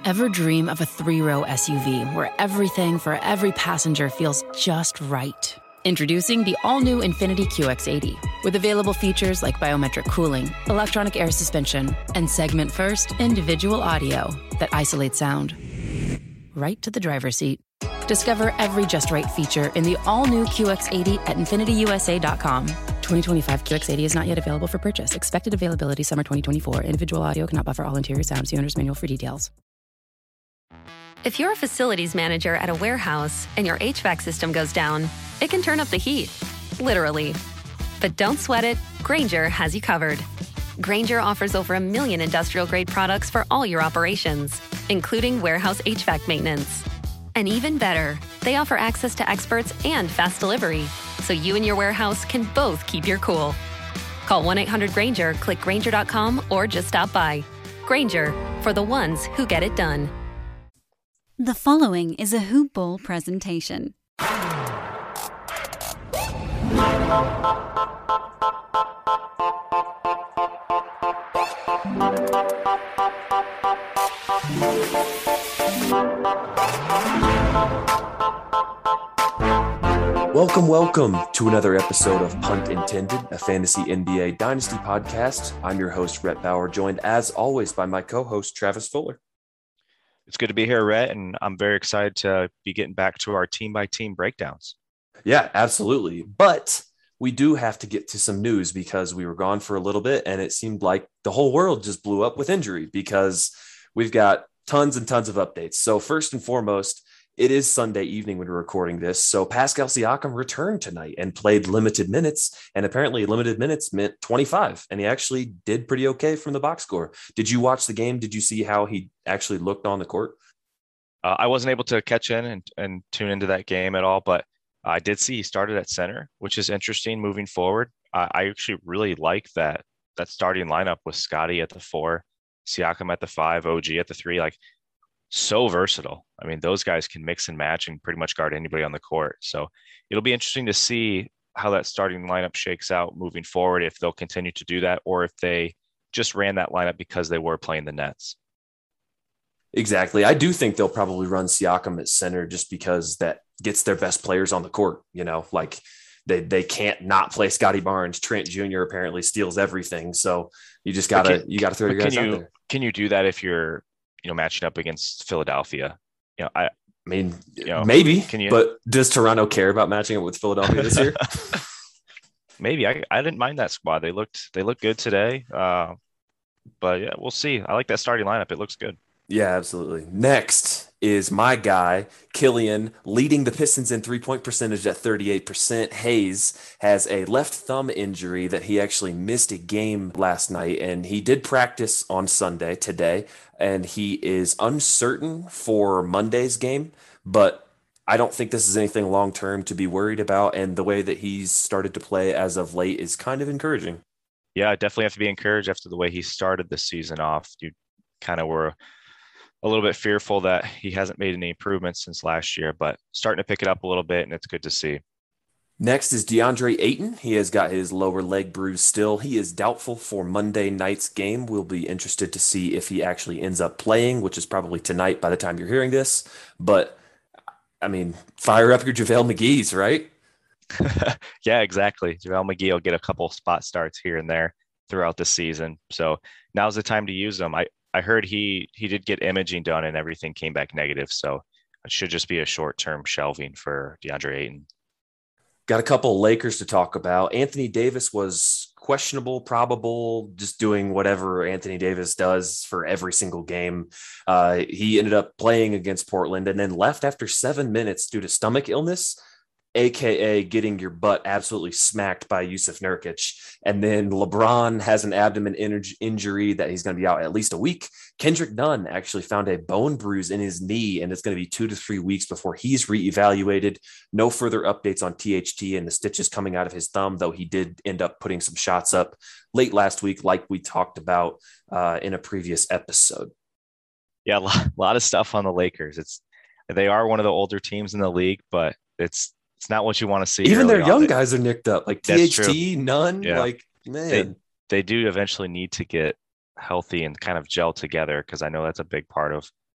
Ever dream of a 3-row SUV where everything for every passenger feels just right? Introducing the all-new Infiniti QX80 with available features like biometric cooling, electronic air suspension, and segment-first individual audio that isolates sound right to the driver's seat. Discover every just right feature in the all-new QX80 at InfinityUSA.com. 2025 QX80 is not yet available for purchase. Expected availability summer 2024. Individual audio cannot buffer all interior sound. See owner's manual for details. If you're a facilities manager at a warehouse and your HVAC system goes down, it can turn up the heat, literally. But don't sweat it. Grainger has you covered. Grainger offers over 1 million industrial-grade products for all your operations, including warehouse HVAC maintenance. And even better, they offer access to experts and fast delivery, so you and your warehouse can both keep your cool. Call 1-800-GRAINGER, click Grainger.com, or just stop by. Grainger, for the ones who get it done. The following is a Hoop Ball presentation. Welcome to another episode of Punt Intended, a fantasy NBA dynasty podcast. I'm your host, Rhett Bauer, joined as always by my co-host, Travis Fuller. It's good to be here, Rhett, and I'm very excited to be getting back to our team-by-team breakdowns. Yeah, absolutely. But we do have to get to some news because we were gone for a little bit, and it seemed like the whole world just blew up with injury because we've got tons and tons of updates. So first and foremost, it is Sunday evening when we're recording this. So Pascal Siakam returned tonight and played limited minutes, and apparently limited minutes meant 25, and he actually did pretty okay from the box score. Did you watch the game? Did you see how he actually looked on the court? I wasn't able to catch in and tune into that game at all, but I did see he started at center, which is interesting moving forward. I actually really like that starting lineup with Scottie at the 4, Siakam at the 5, OG at the 3, like so versatile. I mean, those guys can mix and match and pretty much guard anybody on the court. So it'll be interesting to see how that starting lineup shakes out moving forward, if they'll continue to do that or if they just ran that lineup because they were playing the Nets. Exactly. I do think they'll probably run Siakam at center just because that gets their best players on the court. You know, like they can't not play Scottie Barnes. Trent Jr. apparently steals everything. So you just gotta throw your guys out there. Can you do that if you're, matching up against Philadelphia? I mean, maybe, but does Toronto care about matching up with Philadelphia this year? Maybe. I didn't mind that squad. They looked good today. But yeah, we'll see. I like that starting lineup. It looks good. Yeah, absolutely. Next is my guy, Killian, leading the Pistons in three-point percentage at 38%. Hayes has a left thumb injury that he actually missed a game last night, and he did practice on Sunday today, and he is uncertain for Monday's game, but I don't think this is anything long-term to be worried about, and the way that he's started to play as of late is kind of encouraging. Yeah, definitely have to be encouraged after the way he started the season off. You kind of were a little bit fearful that he hasn't made any improvements since last year, but starting to pick it up a little bit, and it's good to see. Next is DeAndre Ayton. He has got his lower leg bruise still. He is doubtful for Monday night's game. We'll be interested to see if he actually ends up playing, which is probably tonight by the time you're hearing this. But, I mean, fire up your JaVale McGee's, right? Yeah, exactly. JaVale McGee will get a couple spot starts here and there throughout the season. So now's the time to use them. I heard he did get imaging done and everything came back negative. So it should just be a short-term shelving for DeAndre Ayton. Got a couple of Lakers to talk about. Anthony Davis was questionable, probable, just doing whatever Anthony Davis does for every single game. He ended up playing against Portland and then left after 7 minutes due to stomach illness, AKA getting your butt absolutely smacked by Yusuf Nurkic. And then LeBron has an abdomen injury that he's going to be out at least a week. Kendrick Nunn actually found a bone bruise in his knee, and it's going to be 2 to 3 weeks before he's reevaluated. No further updates on THT and the stitches coming out of his thumb, though he did end up putting some shots up late last week, like we talked about in a previous episode. Yeah, a lot of stuff on the Lakers. They are one of the older teams in the league, but it's not what you want to see. Even their young guys are nicked up, like THT, Nunn. Yeah. Like, man. They do eventually need to get healthy and kind of gel together, because I know that's a big part of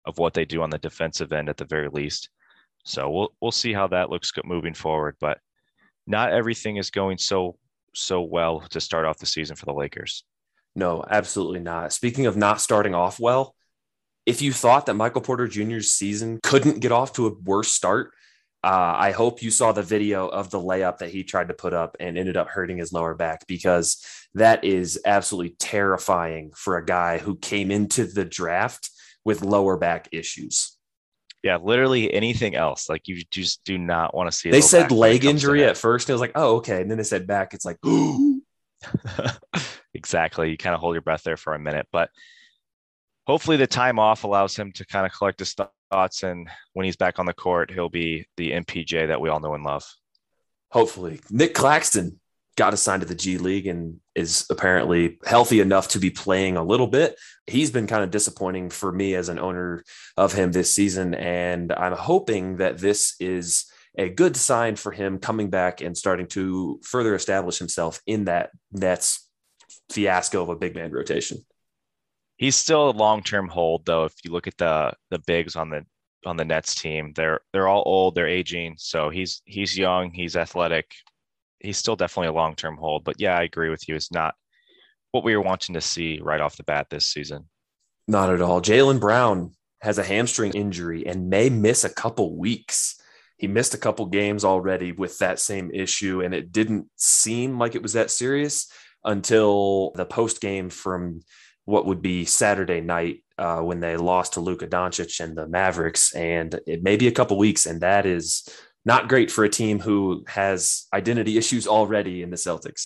of what they do on the defensive end at the very least. So we'll see how that looks moving forward. But not everything is going so well to start off the season for the Lakers. No, absolutely not. Speaking of not starting off well, if you thought that Michael Porter Jr.'s season couldn't get off to a worse start, I hope you saw the video of the layup that he tried to put up and ended up hurting his lower back, because that is absolutely terrifying for a guy who came into the draft with lower back issues. Yeah, literally anything else. Like, you just do not want to see. They said leg injury at first. And it was like, oh, okay. And then they said back. It's like, ooh. Exactly. You kind of hold your breath there for a minute, but hopefully the time off allows him to kind of collect his thoughts. And when he's back on the court, he'll be the MPJ that we all know and love. Hopefully. Nick Claxton got assigned to the G League and is apparently healthy enough to be playing a little bit. He's been kind of disappointing for me as an owner of him this season. And I'm hoping that this is a good sign for him coming back and starting to further establish himself in that Nets fiasco of a big man rotation. He's still a long-term hold, though. If you look at the bigs on the Nets team, they're all old, they're aging. So he's young, he's athletic. He's still definitely a long-term hold. But yeah, I agree with you. It's not what we were wanting to see right off the bat this season. Not at all. Jaylen Brown has a hamstring injury and may miss a couple weeks. He missed a couple games already with that same issue, and it didn't seem like it was that serious until the post game from what would be Saturday night when they lost to Luka Doncic and the Mavericks. And it may be a couple weeks, and that is not great for a team who has identity issues already in the Celtics.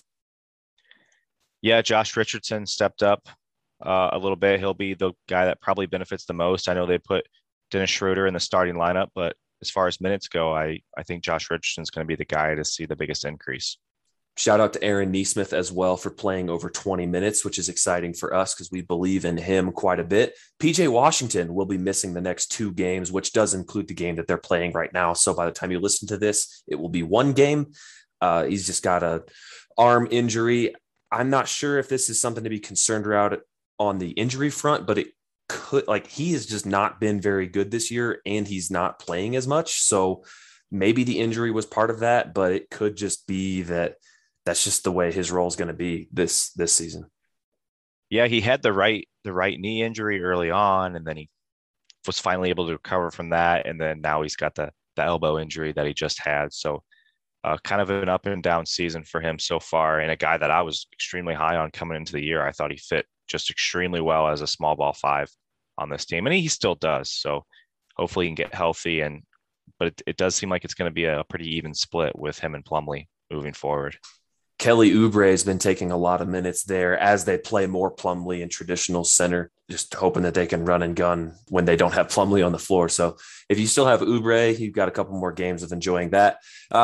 Yeah, Josh Richardson stepped up a little bit. He'll be the guy that probably benefits the most. I know they put Dennis Schroeder in the starting lineup, but as far as minutes go, I think Josh Richardson's going to be the guy to see the biggest increase. Shout out to Aaron Nesmith as well for playing over 20 minutes, which is exciting for us because we believe in him quite a bit. PJ Washington will be missing the next 2 games, which does include the game that they're playing right now. So by the time you listen to this, it will be 1 game. He's just got a arm injury. I'm not sure if this is something to be concerned about on the injury front, but it could, like, he has just not been very good this year and he's not playing as much. So maybe the injury was part of that, but it could just be that that's just the way his role is going to be this season. Yeah, he had the right knee injury early on, and then he was finally able to recover from that, and then now he's got the elbow injury that he just had. So kind of an up and down season for him so far, and a guy that I was extremely high on coming into the year. I thought he fit just extremely well as a small ball 5 on this team, and he still does. So hopefully he can get healthy, but it does seem like it's going to be a pretty even split with him and Plumlee moving forward. Kelly Oubre has been taking a lot of minutes there as they play more Plumlee in traditional center, just hoping that they can run and gun when they don't have Plumlee on the floor. So if you still have Oubre, you've got a couple more games of enjoying that.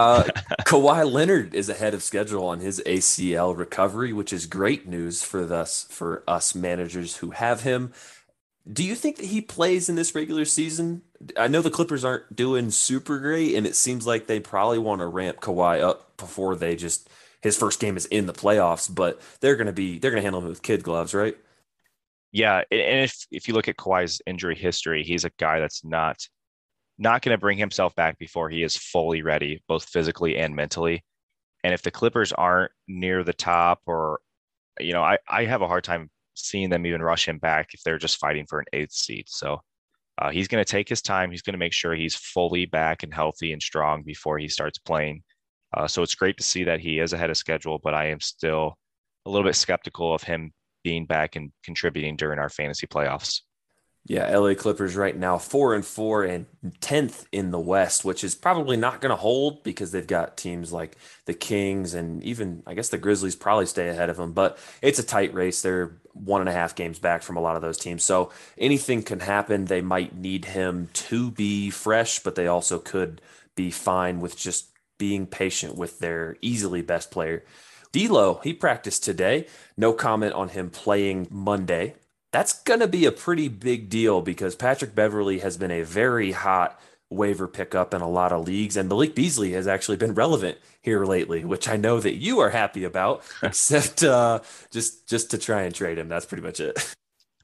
Kawhi Leonard is ahead of schedule on his ACL recovery, which is great news for us managers who have him. Do you think that he plays in this regular season? I know the Clippers aren't doing super great, and it seems like they probably want to ramp Kawhi up before his first game is in the playoffs, but they're going to handle him with kid gloves, right? Yeah. And if you look at Kawhi's injury history, he's a guy that's not going to bring himself back before he is fully ready, both physically and mentally. And if the Clippers aren't near the top, or, I have a hard time seeing them even rush him back if they're just fighting for an 8th seed. So he's going to take his time. He's going to make sure he's fully back and healthy and strong before he starts playing. So it's great to see that he is ahead of schedule, but I am still a little bit skeptical of him being back and contributing during our fantasy playoffs. Yeah, LA Clippers right now 4-4 and 10th in the West, which is probably not going to hold because they've got teams like the Kings and even, I guess, the Grizzlies probably stay ahead of them. But it's a tight race. They're 1.5 games back from a lot of those teams. So anything can happen. They might need him to be fresh, but they also could be fine with just being patient with their easily best player. D'Lo, he practiced today. No comment on him playing Monday. That's going to be a pretty big deal because Patrick Beverley has been a very hot waiver pickup in a lot of leagues, and Malik Beasley has actually been relevant here lately, which I know that you are happy about, except just to try and trade him. That's pretty much it.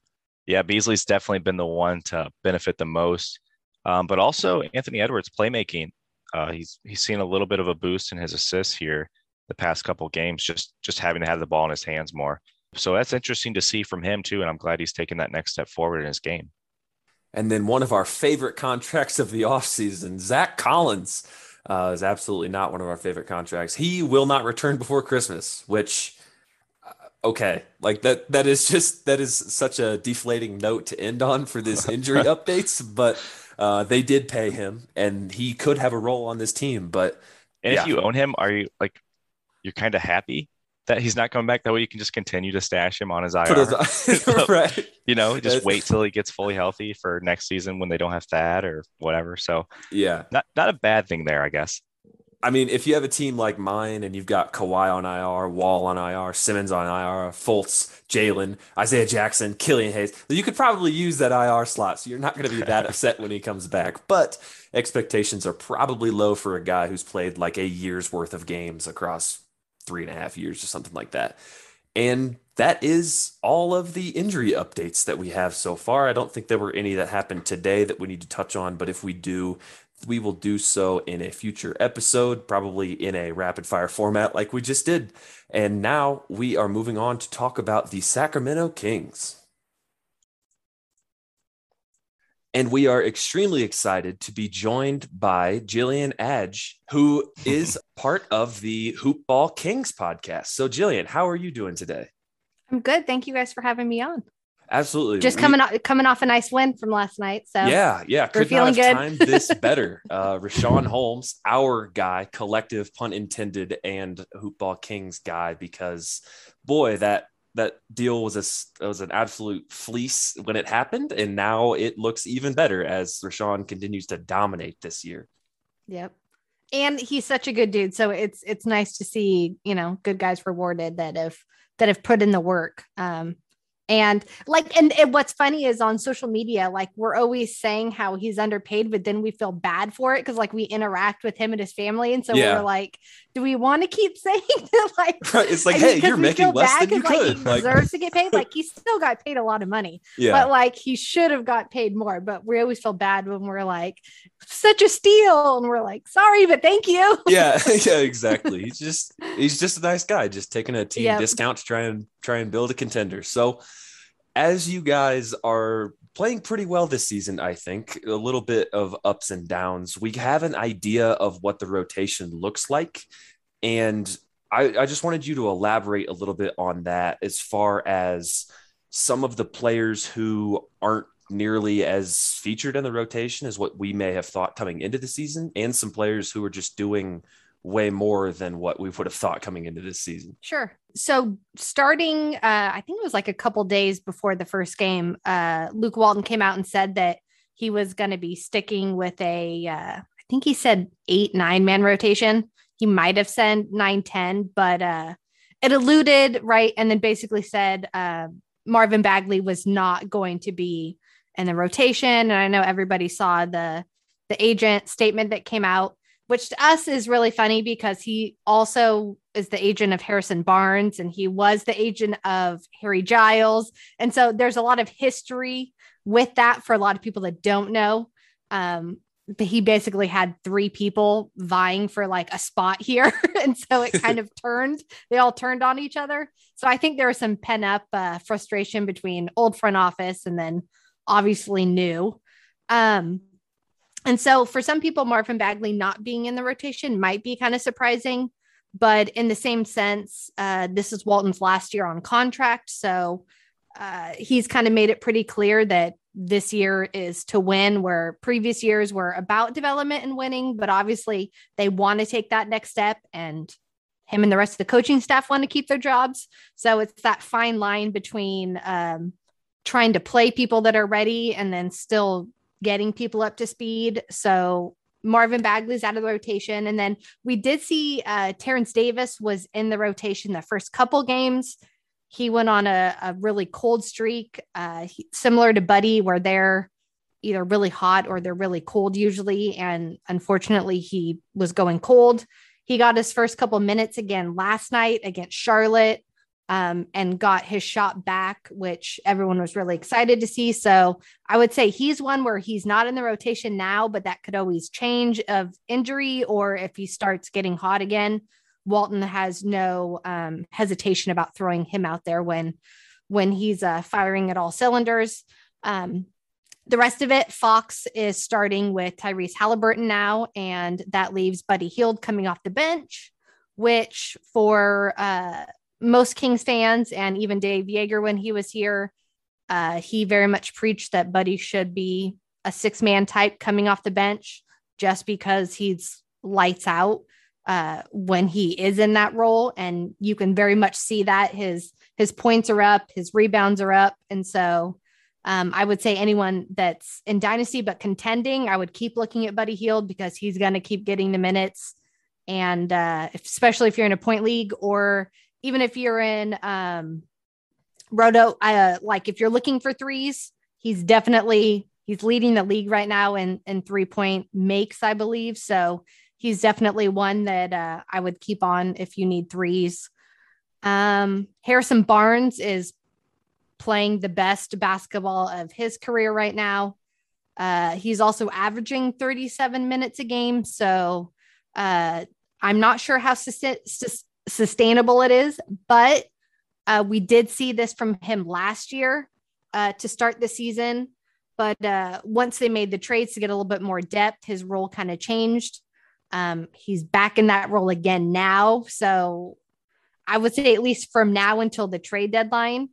Yeah, Beasley's definitely been the one to benefit the most. But also Anthony Edwards playmaking. He's seen a little bit of a boost in his assists here the past couple games, just having to have the ball in his hands more. So that's interesting to see from him too, and I'm glad he's taken that next step forward in his game. And then one of our favorite contracts of the offseason, Zach Collins, is absolutely not one of our favorite contracts. He will not return before Christmas, which okay, like that is such a deflating note to end on for this injury updates, but they did pay him and he could have a role on this team. But and if you own him, are you like you're kind of happy that he's not coming back? That way you can just continue to stash him on his IR. Right. Just wait till he gets fully healthy for next season when they don't have Thad or whatever. So yeah, not a bad thing there, I guess. I mean, if you have a team like mine and you've got Kawhi on IR, Wall on IR, Simmons on IR, Fultz, Jalen, Isaiah Jackson, Killian Hayes, you could probably use that IR slot. So you're not going to be that upset when he comes back. But expectations are probably low for a guy who's played like a year's worth of games across 3.5 years or something like that. And that is all of the injury updates that we have so far. I don't think there were any that happened today that we need to touch on, but if we do, we will do so in a future episode, probably in a rapid fire format like we just did. And now we are moving on to talk about the Sacramento Kings. And we are extremely excited to be joined by Jillian Adge, who is part of the Hoop Ball Kings podcast. So Jillian, how are you doing today? I'm good. Thank you guys for having me on. Absolutely. Just coming off a nice win from last night. So yeah. We're feeling good. Timed this better. Rashawn Holmes, our guy, collective pun intended, and Hoop Ball Kings guy, because boy, that deal was an absolute fleece when it happened, and now it looks even better as Rashawn continues to dominate this year. Yep. And he's such a good dude. So it's nice to see, good guys rewarded that have put in the work. And what's funny is on social media, like we're always saying how he's underpaid, but then we feel bad for it because like we interact with him and his family, and so we're like, do we want to keep saying that? Like, right. It's like, hey, you're making less than you could. He deserves to get paid. Like he still got paid a lot of money, but like he should have got paid more. But we always feel bad when we're like, such a steal, and we're like, sorry, but thank you. Yeah, exactly. He's just a nice guy, just taking a team discount to try and build a contender. So as you guys are playing pretty well this season, I think a little bit of ups and downs, we have an idea of what the rotation looks like. And I just wanted you to elaborate a little bit on that as far as some of the players who aren't nearly as featured in the rotation as what we may have thought coming into the season, and some players who are just doing way more than what we would have thought coming into this season. Sure. So starting, I think it was like a couple days before the first game, Luke Walton came out and said that he was going to be sticking with I think he said 8-9 man rotation. He might have said 9-10, but it alluded, right. And then basically said Marvin Bagley was not going to be in the rotation. And I know everybody saw the agent statement that came out, which to us is really funny because he also is the agent of Harrison Barnes and he was the agent of Harry Giles. And so there's a lot of history with that for a lot of people that don't know. But he basically had 3 people vying for like a spot here. And so it kind of they all turned on each other. So I think there was some pent up frustration between old front office and then obviously new. And so for some people, Marvin Bagley not being in the rotation might be kind of surprising, but in the same sense, this is Walton's last year on contract. So he's kind of made it pretty clear that this year is to win, where previous years were about development and winning, but obviously they want to take that next step, and him and the rest of the coaching staff want to keep their jobs. So it's that fine line between trying to play people that are ready and then still getting people up to speed. So Marvin Bagley's out of the rotation. And then we did see Terrence Davis was in the rotation the first couple games. He went on a really cold streak, similar to Buddy, where they're either really hot or they're really cold usually. And unfortunately, he was going cold. He got his first couple minutes again last night against Charlotte. and got his shot back, which everyone was really excited to see. So I would say he's one where he's not in the rotation now, but that could always change of injury, or if he starts getting hot again, Walton has no hesitation about throwing him out there when he's firing at all cylinders. The rest of it, Fox is starting with Tyrese Halliburton now, and that leaves Buddy Hield coming off the bench, which for most Kings fans and even Dave Yeager when he was here, he very much preached that Buddy should be a 6-man type coming off the bench just because he's lights out when he is in that role. And you can very much see that his points are up, his rebounds are up. And so I would say anyone that's in Dynasty but contending, I would keep looking at Buddy Hield because he's going to keep getting the minutes. And especially if you're in a point league, or even if you're in Roto, like if you're looking for threes, he's leading the league right now in 3-point makes, I believe. So he's definitely one that I would keep on if you need threes. Harrison Barnes is playing the best basketball of his career right now. He's also averaging 37 minutes a game. So I'm not sure how sustainable it is, but we did see this from him last year to start the season. But once they made the trades to get a little bit more depth, his role kind of changed. He's back in that role again now. So I would say at least from now until the trade deadline,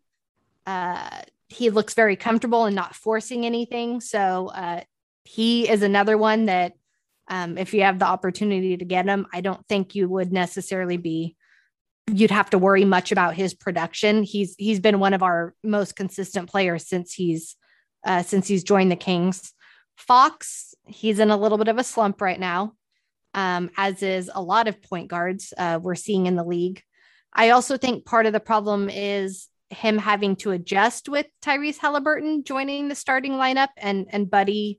he looks very comfortable and not forcing anything. So he is another one that if you have the opportunity to get him, I don't think you would necessarily you'd have to worry much about his production. He's been one of our most consistent players since he's joined the Kings. Fox, he's in a little bit of a slump right now, as is a lot of point guards we're seeing in the league. I also think part of the problem is him having to adjust with Tyrese Halliburton joining the starting lineup and Buddy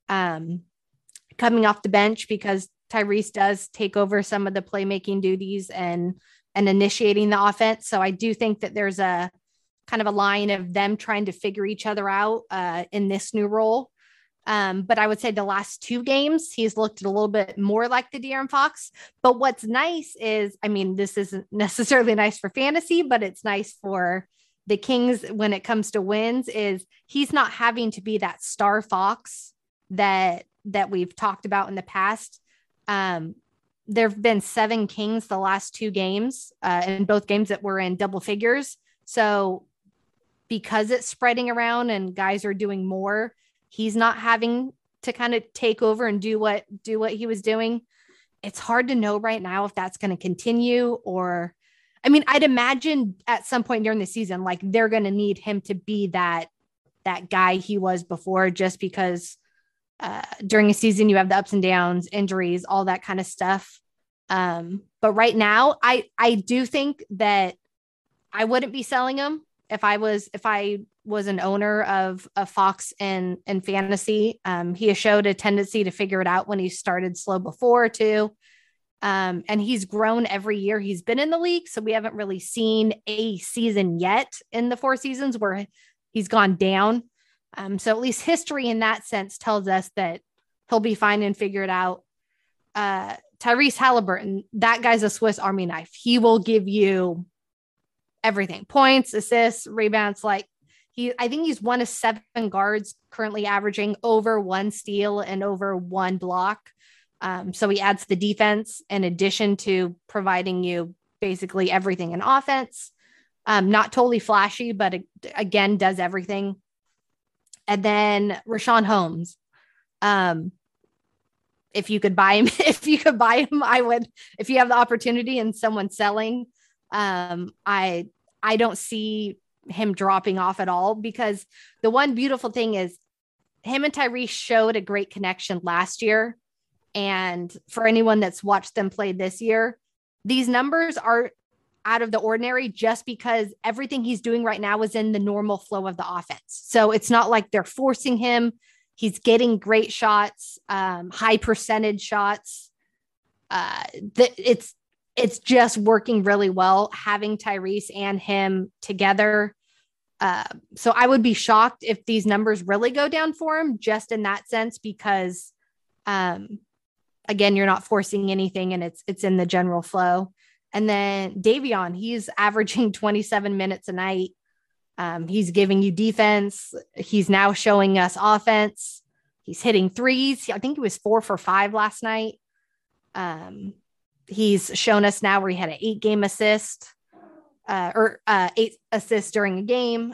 coming off the bench, because Tyrese does take over some of the playmaking duties and initiating the offense. So I do think that there's a kind of a line of them trying to figure each other out in this new role. But I would say the last 2 games, he's looked a little bit more like the De'Aaron Fox. But what's nice is, I mean, this isn't necessarily nice for fantasy, but it's nice for the Kings when it comes to wins, is he's not having to be that star Fox that we've talked about in the past. There have been 7 Kings the last 2 games, and both games that were in double figures. So because it's spreading around and guys are doing more, he's not having to kind of take over and do what he was doing. It's hard to know right now if that's going to continue, or, I mean, I'd imagine at some point during the season, like they're going to need him to be that guy he was before, just because during a season you have the ups and downs, injuries, all that kind of stuff. But right now, I do think that I wouldn't be selling him if I was an owner of a Fox in fantasy. He has showed a tendency to figure it out when he started slow before too. And he's grown every year he's been in the league. So we haven't really seen a season yet in the 4 seasons where he's gone down. So at least history in that sense tells us that he'll be fine and figure it out. Tyrese Halliburton, that guy's a Swiss Army knife. He will give you everything: points, assists, rebounds. Like I think he's one of 7 guards currently averaging over 1 steal and over 1 block. So he adds the defense in addition to providing you basically everything in offense. Not totally flashy, but again, does everything. And then Richaun Holmes. If you could buy him, I would. If you have the opportunity and someone's selling, I don't see him dropping off at all, because the one beautiful thing is him and Tyrese showed a great connection last year. And for anyone that's watched them play this year, these numbers are out of the ordinary just because everything he's doing right now is in the normal flow of the offense. So it's not like they're forcing him. He's getting great shots, high percentage shots. It's it's just working really well having Tyrese and him together. So I would be shocked if these numbers really go down for him, just in that sense, because again, you're not forcing anything and it's in the general flow. And then Davion, he's averaging 27 minutes a night. He's giving you defense. He's now showing us offense. He's hitting threes. I think he was 4 for 5 last night. He's shown us now where he had an 8-game assist, or 8 assists during a game.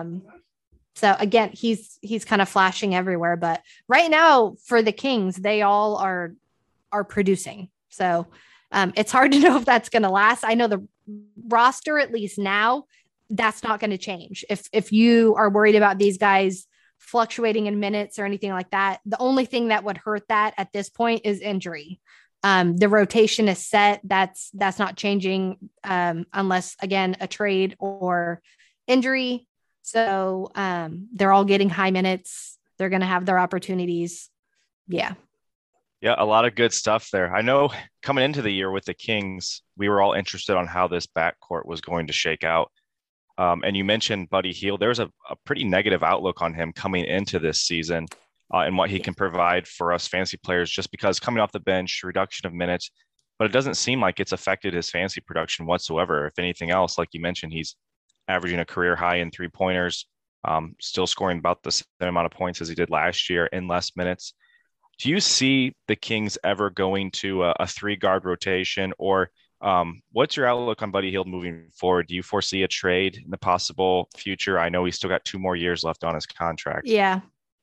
So again, he's kind of flashing everywhere, but right now for the Kings, they all are producing. So it's hard to know if that's going to last. I know the roster, at least now, that's not going to change. If you are worried about these guys fluctuating in minutes or anything like that, the only thing that would hurt that at this point is injury. The rotation is set. That's not changing unless, again, a trade or injury. So they're all getting high minutes. They're going to have their opportunities. Yeah. Yeah, a lot of good stuff there. I know coming into the year with the Kings, we were all interested on how this backcourt was going to shake out. And you mentioned Buddy Hield. There's a pretty negative outlook on him coming into this season and what he can provide for us fantasy players, just because coming off the bench, reduction of minutes, but it doesn't seem like it's affected his fantasy production whatsoever. If anything else, like you mentioned, he's averaging a career high in 3-pointers, still scoring about the same amount of points as he did last year in less minutes. Do you see the Kings ever going to a 3-guard rotation, or what's your outlook on Buddy Hield moving forward? Do you foresee a trade in the possible future? I know he's still got 2 more years left on his contract. Yeah.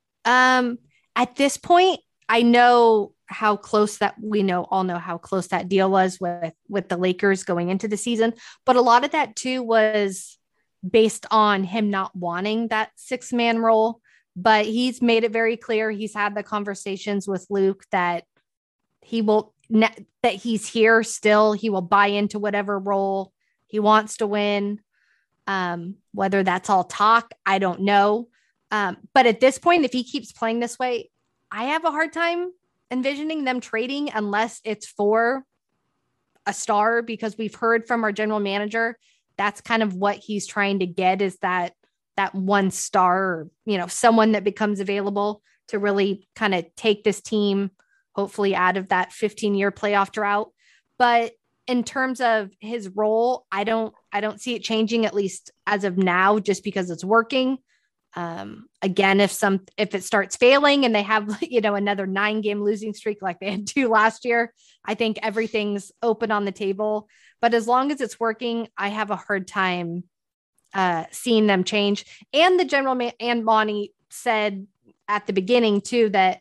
At this point, I know how close that all know how close that deal was with the Lakers going into the season. But a lot of that too was based on him not wanting that 6-man role. But he's made it very clear. He's had the conversations with Luke that that he's here still. He will buy into whatever role he wants to win. Whether that's all talk, I don't know. But at this point, if he keeps playing this way, I have a hard time envisioning them trading unless it's for a star, because we've heard from our general manager, that's kind of what he's trying to get, is that one star, or, someone that becomes available to really kind of take this team, hopefully out of that 15-year playoff drought. But in terms of his role, I don't see it changing, at least as of now, just because it's working. Again, if it starts failing and they have, another 9-game losing streak like they had 2 last year, I think everything's open on the table. But as long as it's working, I have a hard time seeing them change. And the general and Monty said at the beginning too, that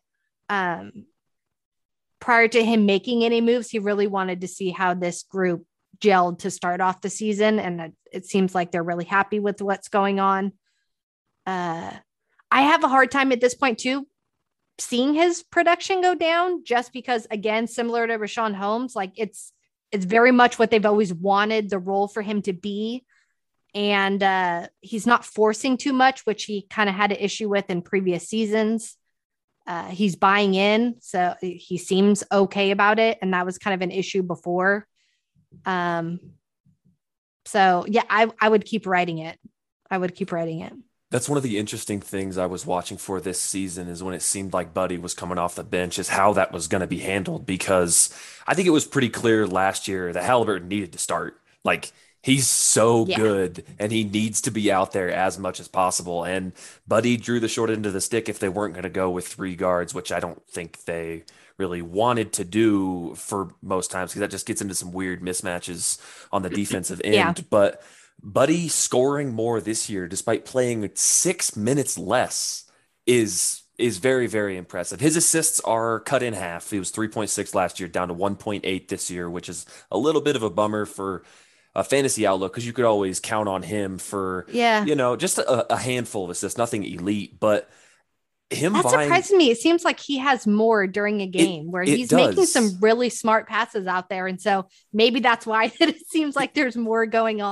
prior to him making any moves, he really wanted to see how this group gelled to start off the season. And it seems like they're really happy with what's going on. I have a hard time at this point too, seeing his production go down, just because, again, similar to Richaun Holmes, like it's very much what they've always wanted the role for him to be. And he's not forcing too much, which he kind of had an issue with in previous seasons. He's buying in, so he seems okay about it. And that was kind of an issue before. So yeah, I would keep writing it. That's one of the interesting things I was watching for this season, is when it seemed like Buddy was coming off the bench, is how that was going to be handled, because I think it was pretty clear last year that Halliburton needed to start. Like, he's so good and he needs to be out there as much as possible. And Buddy drew the short end of the stick if they weren't going to go with 3 guards, which I don't think they really wanted to do for most times, because that just gets into some weird mismatches on the defensive end. Yeah. But Buddy scoring more this year, despite playing 6 minutes less, is very, very impressive. His assists are cut in half. He was 3.6 last year, down to 1.8 this year, which is a little bit of a bummer for a fantasy outlook, because you could always count on him for, just a handful of assists, nothing elite, but that surprises me. It seems like he has more during a game where he's making some really smart passes out there. And so maybe that's why it seems like there's more going on.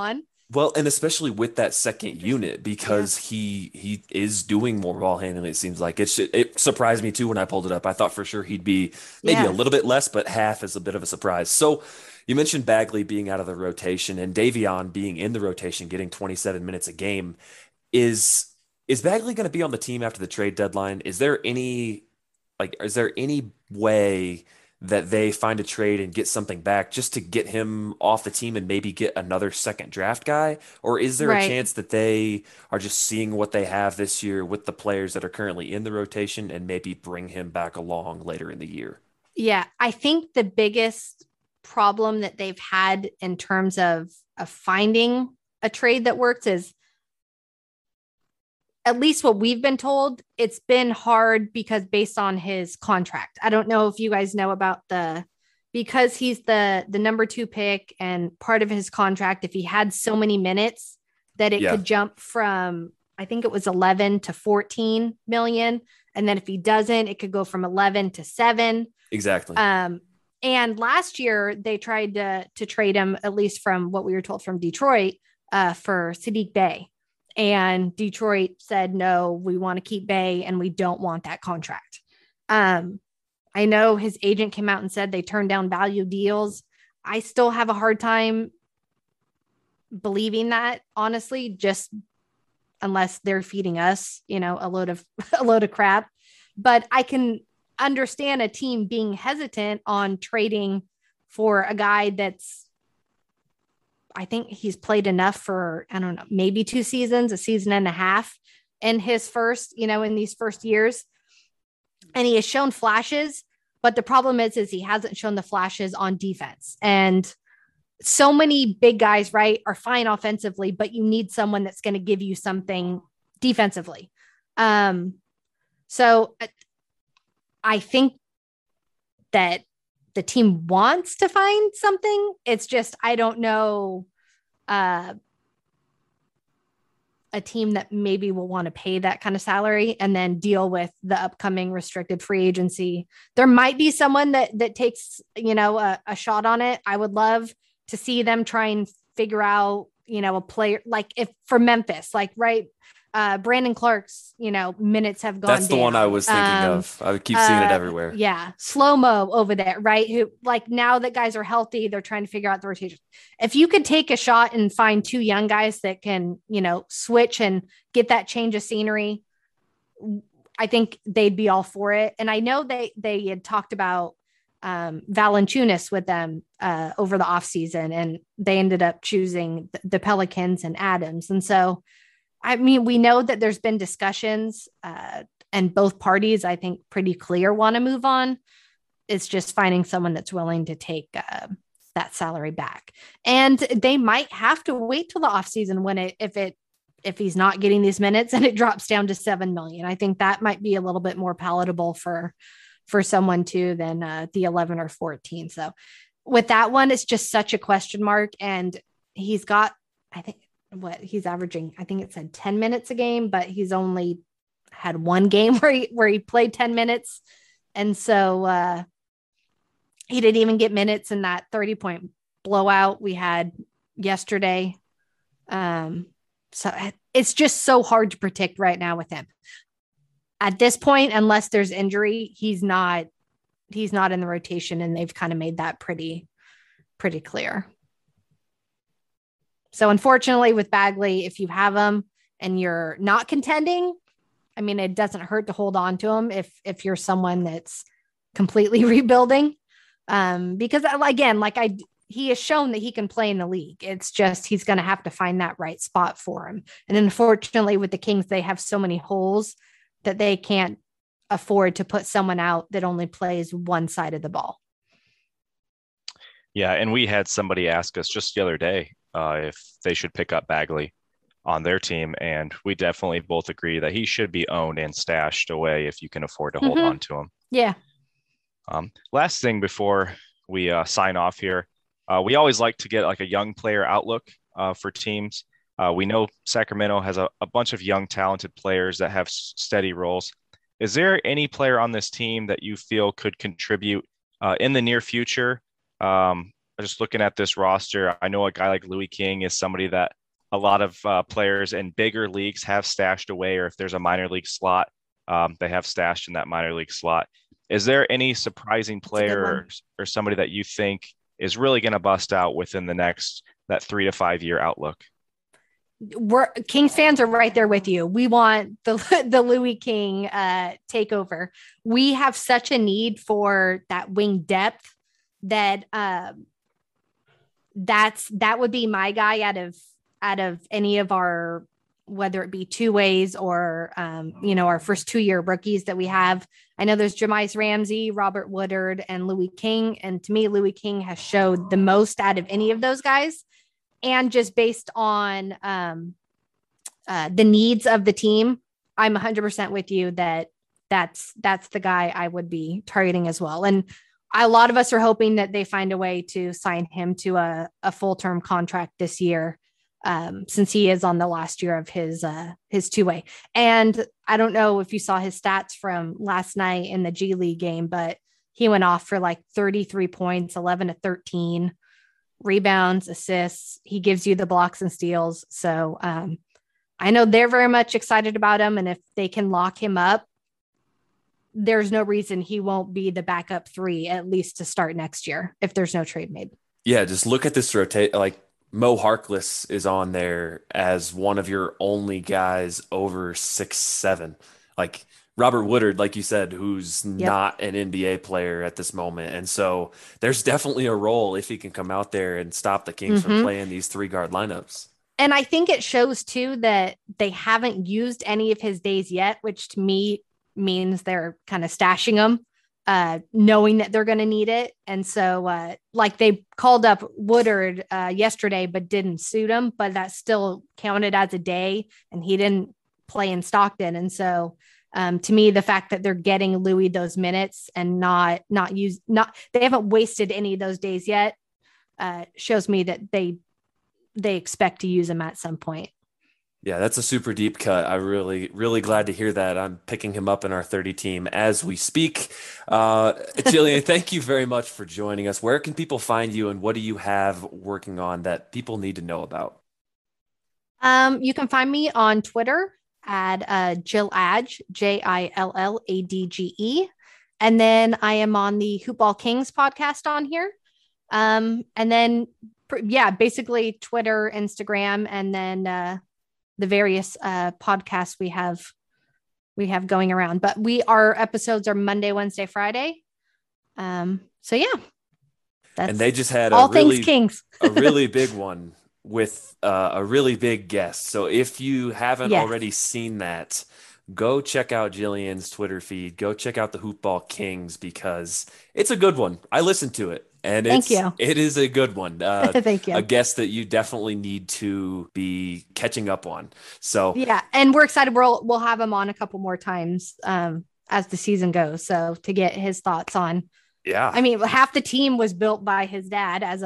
Well, and especially with that second unit, because he is doing more ball handling, it seems like. It surprised me too when I pulled it up. I thought for sure he'd be maybe a Yes. little bit less, but half is a bit of a surprise. So you mentioned Bagley being out of the rotation and Davion being in the rotation, getting 27 minutes a game. Is is Bagley going to be on the team after the trade deadline? Is there any way that they find a trade and get something back just to get him off the team and maybe get another second draft guy? Or is there a Right. chance that they are just seeing what they have this year with the players that are currently in the rotation and maybe bring him back along later in the year? Yeah, I think the biggest problem that they've had in terms of finding a trade that works is, at least what we've been told, it's been hard because based on his contract. I don't know if you guys know about because he's the number 2 pick, and part of his contract, if he had so many minutes that it Yeah, could jump from, I think it was 11 to 14 million. And then if he doesn't, it could go from 11 to 7. exactly. And last year they tried to trade him, at least from what we were told from Detroit, for Sadiq Bey. And Detroit said, no, we want to keep Bay and we don't want that contract. I know his agent came out and said they turned down value deals. I still have a hard time believing that, honestly, just unless they're feeding us, a load of a load of crap. But I can understand a team being hesitant on trading for a guy that's, I think he's played enough for, I don't know, maybe 2 seasons, a season and a half in his first, in these first years. And he has shown flashes, but the problem is he hasn't shown the flashes on defense. And so many big guys, right, are fine offensively, but you need someone that's going to give you something defensively. So I think that the team wants to find something. It's just, I don't know, a team that maybe will want to pay that kind of salary and then deal with the upcoming restricted free agency. There might be someone that takes, a shot on it. I would love to see them try and figure out, a player, like if for Memphis, like, right. Brandon Clark's, minutes have gone That's the one I down. was thinking of. I would keep seeing it everywhere. Yeah. Slow-mo over there, right? Who, like, now that guys are healthy, they're trying to figure out the rotation. If you could take a shot and find 2 young guys that can, switch and get that change of scenery, I think they'd be all for it. And I know they had talked about Valanciunas with them over the offseason, and they ended up choosing the Pelicans and Adams. And so, I mean, we know that there's been discussions and both parties, I think, pretty clear want to move on. It's just finding someone that's willing to take that salary back. And they might have to wait till the offseason when if he's not getting these minutes and it drops down to 7 million. I think that might be a little bit more palatable for someone too than the 11 or 14. So with that one, it's just such a question mark. And he's got, I think, what he's averaging, I think it said 10 minutes a game, but he's only had 1 game where he played 10 minutes. And so he didn't even get minutes in that 30-point blowout we had yesterday. So it's just so hard to predict right now with him. At this point, unless there's injury, he's not in the rotation, and they've kind of made that pretty clear. So unfortunately with Bagley, if you have him and you're not contending, I mean, it doesn't hurt to hold on to him if you're someone that's completely rebuilding. Because again, he has shown that he can play in the league. It's just, he's going to have to find that right spot for him. And unfortunately with the Kings, they have so many holes that they can't afford to put someone out that only plays one side of the ball. Yeah, and we had somebody ask us just the other day if they should pick up Bagley on their team, and we definitely both agree that he should be owned and stashed away if you can afford to hold on to him. Yeah. Last thing before we sign off here, we always like to get like a young player outlook for teams. We know Sacramento has a bunch of young, talented players that have steady roles. Is there any player on this team that you feel could contribute in the near future? Just looking at this roster, I know a guy like Louis King is somebody that a lot of players in bigger leagues have stashed away, or if there's a minor league slot, they have stashed in that minor league slot. Is there any surprising player or somebody that you think is really going to bust out within that 3 to 5 year outlook? Kings fans are right there with you. We want the Louis King takeover. We have such a need for that wing depth that that would be my guy out of any of our, whether it be two ways or our first 2 year rookies that we have. I know there's Jahmi'us Ramsey, Robert Woodard, and Louis King, and to me, Louis King has showed the most out of any of those guys. And just based on the needs of the team, I'm 100% with you that's the guy I would be targeting as well. And a lot of us are hoping that they find a way to sign him to a full-term contract this year, since he is on the last year of his two-way. And I don't know if you saw his stats from last night in the G League game, but he went off for like 33 points, 11 to 13. Rebounds, assists. He gives you the blocks and steals. So I know they're very much excited about him. And if they can lock him up, there's no reason he won't be the backup 3, at least to start next year, if there's no trade made. Yeah, just look at this rotate. Like Mo Harkless is on there as one of your only guys over 6'7". Like Robert Woodard, like you said, who's not an NBA player at this moment. And so there's definitely a role if he can come out there and stop the Kings from playing these 3-guard lineups. And I think it shows too that they haven't used any of his days yet, which to me means they're kind of stashing them, knowing that they're going to need it. And so like they called up Woodard yesterday, but didn't suit him, but that still counted as a day and he didn't play in Stockton. And so to me, the fact that they're getting Louis those minutes and they haven't wasted any of those days yet, shows me that they expect to use him at some point. Yeah, that's a super deep cut. I'm really, really glad to hear that. I'm picking him up in our 30 team as we speak. Jillian, thank you very much for joining us. Where can people find you and what do you have working on that people need to know about? You can find me on Twitter at Jill Adge, JILLADGE. And then I am on the Hoopball Kings podcast on here. And then, basically Twitter, Instagram, and then the various podcasts we have going around. But our episodes are Monday, Wednesday, Friday. So yeah. And they just had all things Kings. a really big one with a really big guest. So if you haven't already seen that, go check out Jillian's Twitter feed. Go check out the Hoopball Kings because it's a good one. I listened to it and it is a good one. Thank you. A guest that you definitely need to be catching up on. So yeah. And we're excited. We'll have him on a couple more times as the season goes. So to get his thoughts on, I mean, half the team was built by his dad as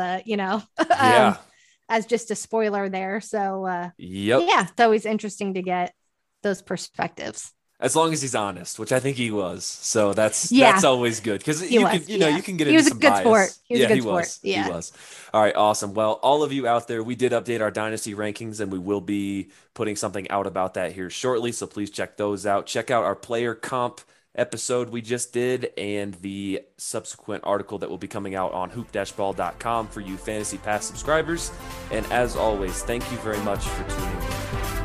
as just a spoiler there. So it's always interesting to get those perspectives. As long as he's honest, which I think he was. So that's always good because you can get into some bias. He was a good sport. He was. All right, awesome. Well, all of you out there, we did update our dynasty rankings and we will be putting something out about that here shortly. So please check those out. Check out our player comp episode we just did and the subsequent article that will be coming out on hoop-ball.com for you Fantasy Pass subscribers. And as always, thank you very much for tuning in.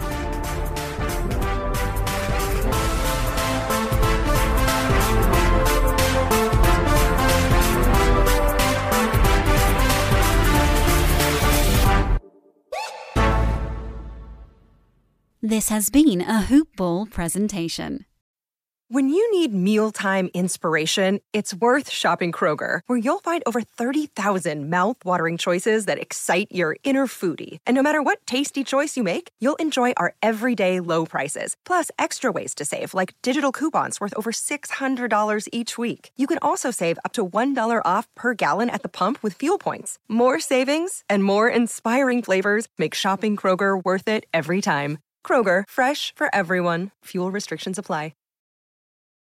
This has been a Hoop Ball presentation. When you need mealtime inspiration, it's worth shopping Kroger, where you'll find over 30,000 mouth-watering choices that excite your inner foodie. And no matter what tasty choice you make, you'll enjoy our everyday low prices, plus extra ways to save, like digital coupons worth over $600 each week. You can also save up to $1 off per gallon at the pump with fuel points. More savings and more inspiring flavors make shopping Kroger worth it every time. Kroger, fresh for everyone. Fuel restrictions apply.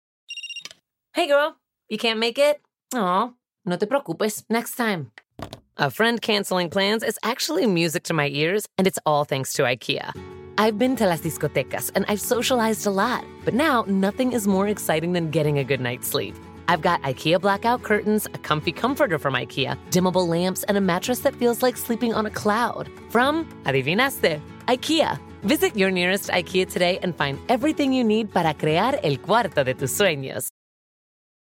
Hey girl, you can't make it? Aw, no te preocupes, next time. A friend canceling plans is actually music to my ears, and it's all thanks to IKEA. I've been to las discotecas, and I've socialized a lot, but now nothing is more exciting than getting a good night's sleep. I've got IKEA blackout curtains, a comfy comforter from IKEA, dimmable lamps, and a mattress that feels like sleeping on a cloud. From, adivinaste, IKEA. Visit your nearest IKEA today and find everything you need para crear el cuarto de tus sueños.